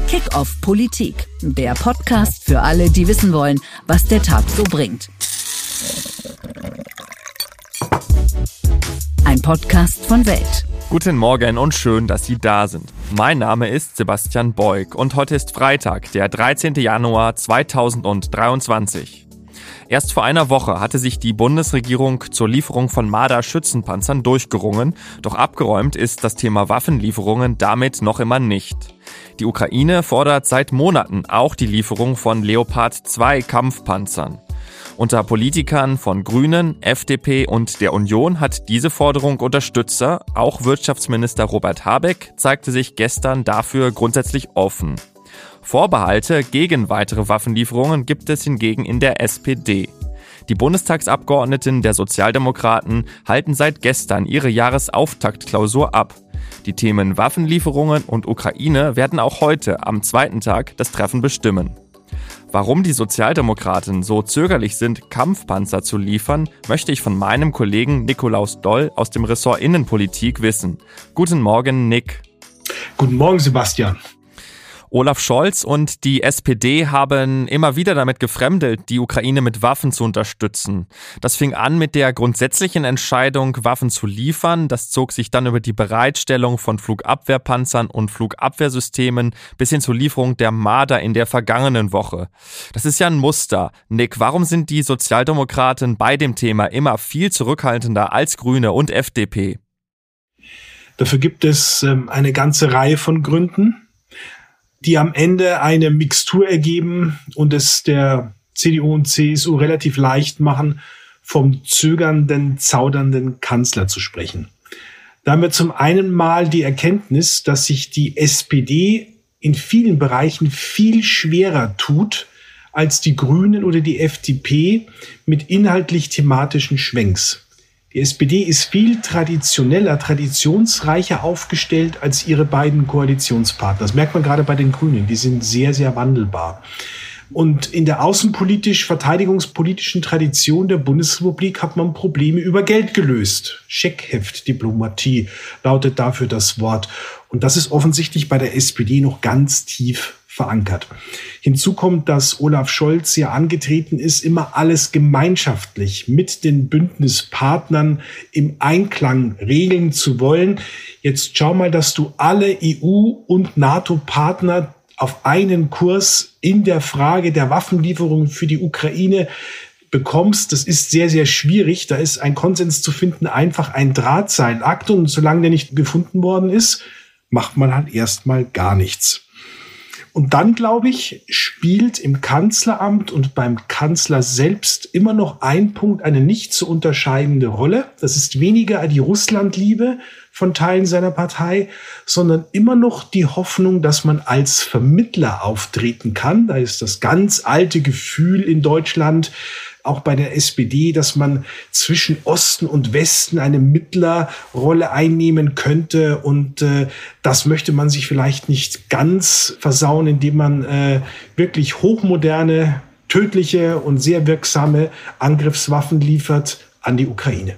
Kick-off Politik, der Podcast für alle, die wissen wollen, was der Tag so bringt. Ein Podcast von Welt. Guten Morgen und schön, dass Sie da sind. Mein Name ist Sebastian Beug und heute ist Freitag, der 13. Januar 2023. Erst vor einer Woche hatte sich die Bundesregierung zur Lieferung von Marder-Schützenpanzern durchgerungen, doch abgeräumt ist das Thema Waffenlieferungen damit noch immer nicht. Die Ukraine fordert seit Monaten auch die Lieferung von Leopard 2 Kampfpanzern. Unter Politikern von Grünen, FDP und der Union hat diese Forderung Unterstützer. Auch Wirtschaftsminister Robert Habeck zeigte sich gestern dafür grundsätzlich offen. Vorbehalte gegen weitere Waffenlieferungen gibt es hingegen in der SPD. Die Bundestagsabgeordneten der Sozialdemokraten halten seit gestern ihre Jahresauftaktklausur ab. Die Themen Waffenlieferungen und Ukraine werden auch heute am zweiten Tag das Treffen bestimmen. Warum die Sozialdemokraten so zögerlich sind, Kampfpanzer zu liefern, möchte ich von meinem Kollegen Nikolaus Doll aus dem Ressort Innenpolitik wissen. Guten Morgen, Nick. Guten Morgen, Sebastian. Olaf Scholz und die SPD haben immer wieder damit gefremdelt, die Ukraine mit Waffen zu unterstützen. Das fing an mit der grundsätzlichen Entscheidung, Waffen zu liefern. Das zog sich dann über die Bereitstellung von Flugabwehrpanzern und Flugabwehrsystemen bis hin zur Lieferung der Marder in der vergangenen Woche. Das ist ja ein Muster. Nick, warum sind die Sozialdemokraten bei dem Thema immer viel zurückhaltender als Grüne und FDP? Dafür gibt es eine ganze Reihe von Gründen, die am Ende eine Mixtur ergeben und es der CDU und CSU relativ leicht machen, vom zögernden, zaudernden Kanzler zu sprechen. Da haben wir zum einen mal die Erkenntnis, dass sich die SPD in vielen Bereichen viel schwerer tut als die Grünen oder die FDP mit inhaltlich-thematischen Schwenks. Die SPD ist viel traditioneller, traditionsreicher aufgestellt als ihre beiden Koalitionspartner. Das merkt man gerade bei den Grünen. Die sind sehr, sehr wandelbar. Und in der außenpolitisch-verteidigungspolitischen Tradition der Bundesrepublik hat man Probleme über Geld gelöst. Scheckheftdiplomatie lautet dafür das Wort. Und das ist offensichtlich bei der SPD noch ganz tief verankert. Hinzu kommt, dass Olaf Scholz ja angetreten ist, immer alles gemeinschaftlich mit den Bündnispartnern im Einklang regeln zu wollen. Jetzt schau mal, dass du alle EU- und NATO-Partner auf einen Kurs in der Frage der Waffenlieferungen für die Ukraine bekommst. Das ist sehr, sehr schwierig. Da ist ein Konsens zu finden, einfach ein Drahtseilakt. Und solange der nicht gefunden worden ist, macht man halt erstmal gar nichts. Und dann, glaube ich, spielt im Kanzleramt und beim Kanzler selbst immer noch ein Punkt eine nicht zu unterscheidende Rolle. Das ist weniger die Russlandliebe von Teilen seiner Partei, sondern immer noch die Hoffnung, dass man als Vermittler auftreten kann. Da ist das ganz alte Gefühl in Deutschland, auch bei der SPD, dass man zwischen Osten und Westen eine Mittlerrolle einnehmen könnte. Und das möchte man sich vielleicht nicht ganz versauen, indem man wirklich hochmoderne, tödliche und sehr wirksame Angriffswaffen liefert an die Ukraine.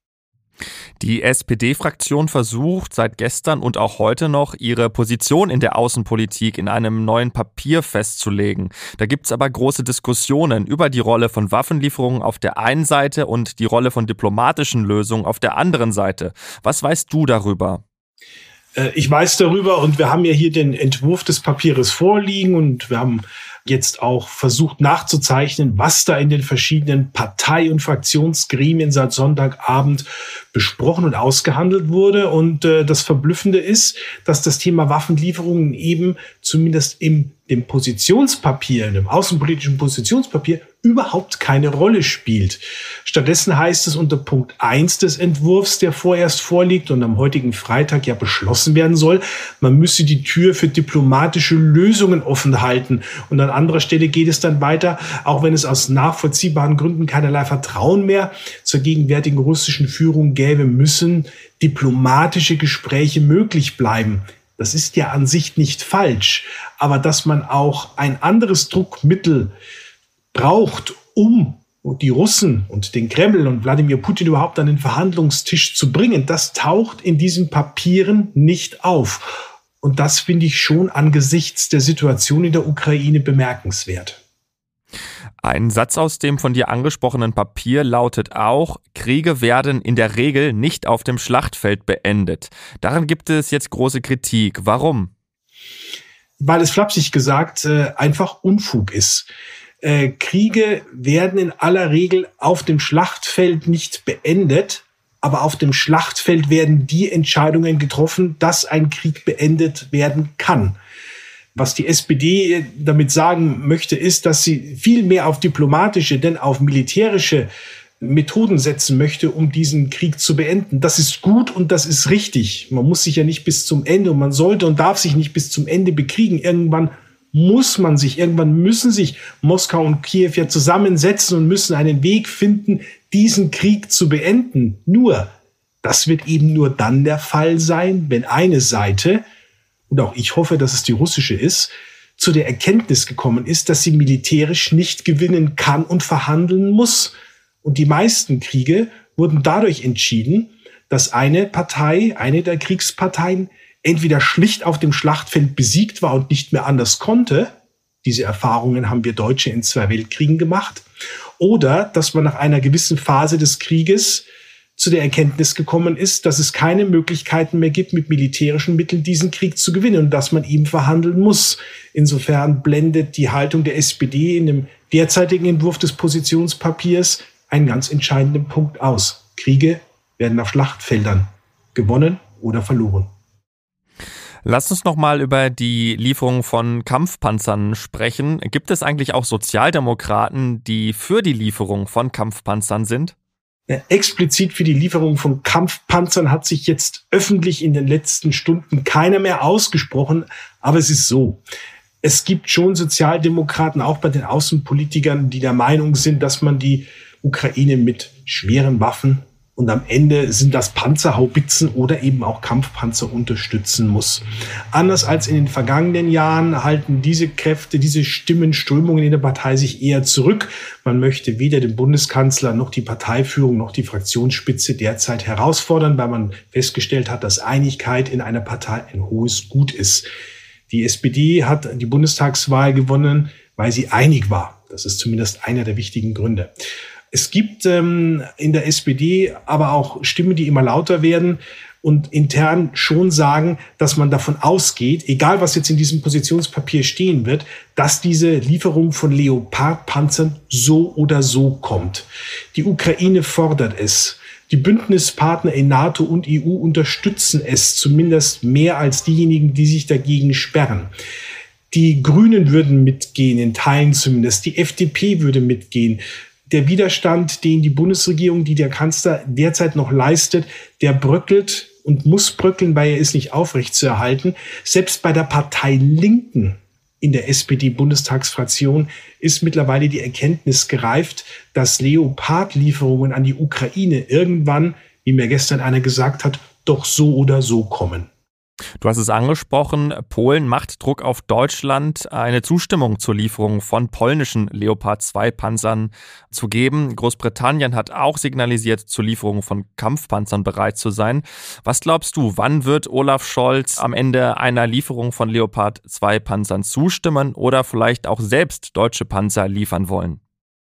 Die SPD-Fraktion versucht seit gestern und auch heute noch, ihre Position in der Außenpolitik in einem neuen Papier festzulegen. Da gibt's aber große Diskussionen über die Rolle von Waffenlieferungen auf der einen Seite und die Rolle von diplomatischen Lösungen auf der anderen Seite. Was weißt du darüber? Ich weiß darüber und wir haben ja hier den Entwurf des Papieres vorliegen und wir haben jetzt auch versucht nachzuzeichnen, was da in den verschiedenen Partei- und Fraktionsgremien seit Sonntagabend besprochen und ausgehandelt wurde. Und das Verblüffende ist, dass das Thema Waffenlieferungen eben zumindest in dem Positionspapier, in dem außenpolitischen Positionspapier überhaupt keine Rolle spielt. Stattdessen heißt es unter Punkt 1 des Entwurfs, der vorerst vorliegt und am heutigen Freitag ja beschlossen werden soll, man müsse die Tür für diplomatische Lösungen offen halten. Und an anderer Stelle geht es dann weiter, auch wenn es aus nachvollziehbaren Gründen keinerlei Vertrauen mehr zur gegenwärtigen russischen Führung gäbe, müssen diplomatische Gespräche möglich bleiben. Das ist ja an sich nicht falsch, aber dass man auch ein anderes Druckmittel braucht, um die Russen und den Kreml und Wladimir Putin überhaupt an den Verhandlungstisch zu bringen, das taucht in diesen Papieren nicht auf. Und das finde ich schon angesichts der Situation in der Ukraine bemerkenswert. Ein Satz aus dem von dir angesprochenen Papier lautet auch: Kriege werden in der Regel nicht auf dem Schlachtfeld beendet. Daran gibt es jetzt große Kritik. Warum? Weil es flapsig gesagt einfach Unfug ist. Kriege werden in aller Regel auf dem Schlachtfeld nicht beendet, aber auf dem Schlachtfeld werden die Entscheidungen getroffen, dass ein Krieg beendet werden kann. Was die SPD damit sagen möchte, ist, dass sie viel mehr auf diplomatische, denn auf militärische Methoden setzen möchte, um diesen Krieg zu beenden. Das ist gut und das ist richtig. Man muss sich ja nicht bis zum Ende und man sollte und darf sich nicht bis zum Ende bekriegen. Irgendwann müssen sich Moskau und Kiew ja zusammensetzen und müssen einen Weg finden, diesen Krieg zu beenden. Nur, das wird eben nur dann der Fall sein, wenn eine Seite, und auch ich hoffe, dass es die russische ist, zu der Erkenntnis gekommen ist, dass sie militärisch nicht gewinnen kann und verhandeln muss. Und die meisten Kriege wurden dadurch entschieden, dass eine Partei, eine der Kriegsparteien, entweder schlicht auf dem Schlachtfeld besiegt war und nicht mehr anders konnte. Diese Erfahrungen haben wir Deutsche in 2 Weltkriegen gemacht. Oder dass man nach einer gewissen Phase des Krieges zu der Erkenntnis gekommen ist, dass es keine Möglichkeiten mehr gibt, mit militärischen Mitteln diesen Krieg zu gewinnen und dass man ihm verhandeln muss. Insofern blendet die Haltung der SPD in dem derzeitigen Entwurf des Positionspapiers einen ganz entscheidenden Punkt aus. Kriege werden auf Schlachtfeldern gewonnen oder verloren. Lass uns noch mal über die Lieferung von Kampfpanzern sprechen. Gibt es eigentlich auch Sozialdemokraten, die für die Lieferung von Kampfpanzern sind? Explizit für die Lieferung von Kampfpanzern hat sich jetzt öffentlich in den letzten Stunden keiner mehr ausgesprochen. Aber es ist so: Es gibt schon Sozialdemokraten, auch bei den Außenpolitikern, die der Meinung sind, dass man die Ukraine mit schweren Waffen und am Ende sind das Panzerhaubitzen oder eben auch Kampfpanzer unterstützen muss. Anders als in den vergangenen Jahren halten diese Kräfte, diese Stimmenströmungen in der Partei sich eher zurück. Man möchte weder den Bundeskanzler noch die Parteiführung noch die Fraktionsspitze derzeit herausfordern, weil man festgestellt hat, dass Einigkeit in einer Partei ein hohes Gut ist. Die SPD hat die Bundestagswahl gewonnen, weil sie einig war. Das ist zumindest einer der wichtigen Gründe. Es gibt in der SPD aber auch Stimmen, die immer lauter werden und intern schon sagen, dass man davon ausgeht, egal was jetzt in diesem Positionspapier stehen wird, dass diese Lieferung von Leopard-Panzern so oder so kommt. Die Ukraine fordert es. Die Bündnispartner in NATO und EU unterstützen es zumindest mehr als diejenigen, die sich dagegen sperren. Die Grünen würden mitgehen, in Teilen zumindest. Die FDP würde mitgehen. Der Widerstand, den die Bundesregierung, die der Kanzler derzeit noch leistet, der bröckelt und muss bröckeln, weil er ist nicht aufrechtzuerhalten. Selbst bei der Partei Linken in der SPD-Bundestagsfraktion ist mittlerweile die Erkenntnis gereift, dass Leopard-Lieferungen an die Ukraine irgendwann, wie mir gestern einer gesagt hat, doch so oder so kommen. Du hast es angesprochen, Polen macht Druck auf Deutschland, eine Zustimmung zur Lieferung von polnischen Leopard-2-Panzern zu geben. Großbritannien hat auch signalisiert, zur Lieferung von Kampfpanzern bereit zu sein. Was glaubst du, wann wird Olaf Scholz am Ende einer Lieferung von Leopard-2-Panzern zustimmen oder vielleicht auch selbst deutsche Panzer liefern wollen?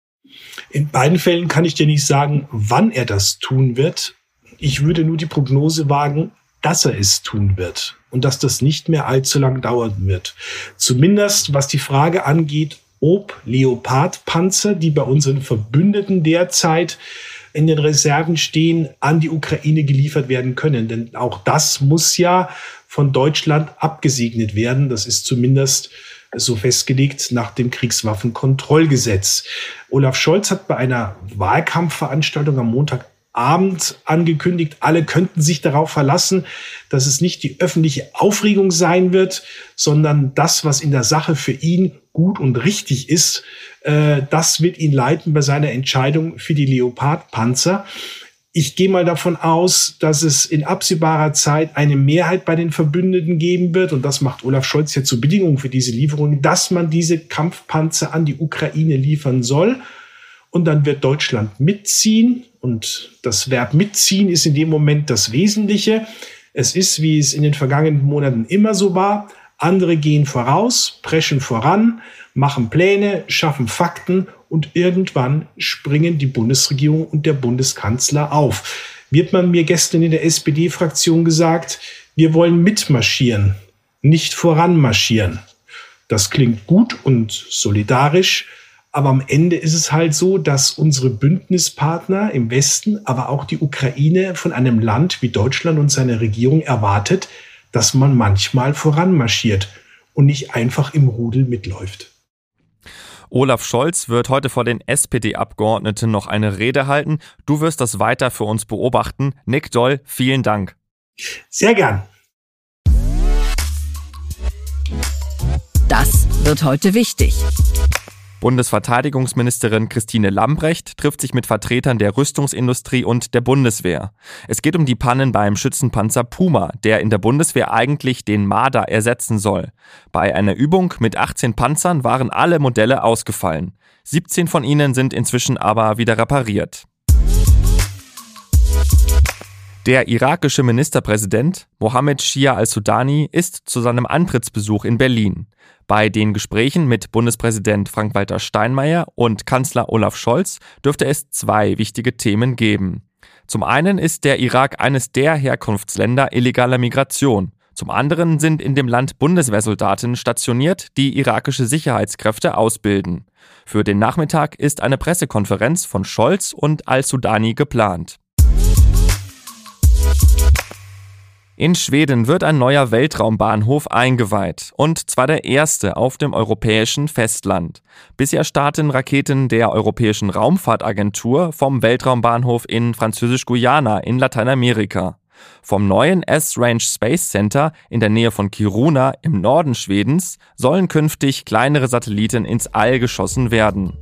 In beiden Fällen kann ich dir nicht sagen, wann er das tun wird. Ich würde nur die Prognose wagen, dass er es tun wird und dass das nicht mehr allzu lang dauern wird. Zumindest was die Frage angeht, ob Leopard-Panzer, die bei unseren Verbündeten derzeit in den Reserven stehen, an die Ukraine geliefert werden können. Denn auch das muss ja von Deutschland abgesegnet werden. Das ist zumindest so festgelegt nach dem Kriegswaffenkontrollgesetz. Olaf Scholz hat bei einer Wahlkampfveranstaltung am Montagabend angekündigt, alle könnten sich darauf verlassen, dass es nicht die öffentliche Aufregung sein wird, sondern das, was in der Sache für ihn gut und richtig ist, das wird ihn leiten bei seiner Entscheidung für die Leopard-Panzer. Ich gehe mal davon aus, dass es in absehbarer Zeit eine Mehrheit bei den Verbündeten geben wird, und das macht Olaf Scholz ja zur Bedingung für diese Lieferung, dass man diese Kampfpanzer an die Ukraine liefern soll. Und dann wird Deutschland mitziehen. Und das Verb mitziehen ist in dem Moment das Wesentliche. Es ist, wie es in den vergangenen Monaten immer so war. Andere gehen voraus, preschen voran, machen Pläne, schaffen Fakten und irgendwann springen die Bundesregierung und der Bundeskanzler auf. Wird man mir gestern in der SPD-Fraktion gesagt, wir wollen mitmarschieren, nicht voranmarschieren. Das klingt gut und solidarisch, aber am Ende ist es halt so, dass unsere Bündnispartner im Westen, aber auch die Ukraine von einem Land wie Deutschland und seiner Regierung erwartet, dass man manchmal voranmarschiert und nicht einfach im Rudel mitläuft. Olaf Scholz wird heute vor den SPD-Abgeordneten noch eine Rede halten. Du wirst das weiter für uns beobachten. Nick Doll, vielen Dank. Sehr gern. Das wird heute wichtig. Bundesverteidigungsministerin Christine Lambrecht trifft sich mit Vertretern der Rüstungsindustrie und der Bundeswehr. Es geht um die Pannen beim Schützenpanzer Puma, der in der Bundeswehr eigentlich den Marder ersetzen soll. Bei einer Übung mit 18 Panzern waren alle Modelle ausgefallen. 17 von ihnen sind inzwischen aber wieder repariert. Der irakische Ministerpräsident Mohammed Shia al-Sudani ist zu seinem Antrittsbesuch in Berlin. Bei den Gesprächen mit Bundespräsident Frank-Walter Steinmeier und Kanzler Olaf Scholz dürfte es 2 wichtige Themen geben. Zum einen ist der Irak eines der Herkunftsländer illegaler Migration. Zum anderen sind in dem Land Bundeswehrsoldaten stationiert, die irakische Sicherheitskräfte ausbilden. Für den Nachmittag ist eine Pressekonferenz von Scholz und al-Sudani geplant. In Schweden wird ein neuer Weltraumbahnhof eingeweiht, und zwar der erste auf dem europäischen Festland. Bisher starten Raketen der Europäischen Raumfahrtagentur vom Weltraumbahnhof in Französisch-Guyana in Lateinamerika. Vom neuen S-Range Space Center in der Nähe von Kiruna im Norden Schwedens sollen künftig kleinere Satelliten ins All geschossen werden.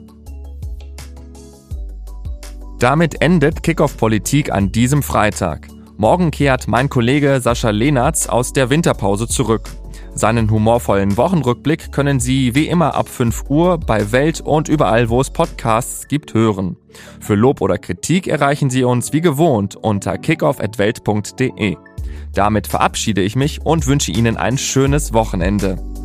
Damit endet Kickoff Politik an diesem Freitag. Morgen kehrt mein Kollege Sascha Lehnertz aus der Winterpause zurück. Seinen humorvollen Wochenrückblick können Sie wie immer ab 5 Uhr bei Welt und überall, wo es Podcasts gibt, hören. Für Lob oder Kritik erreichen Sie uns wie gewohnt unter kickoff@welt.de. Damit verabschiede ich mich und wünsche Ihnen ein schönes Wochenende.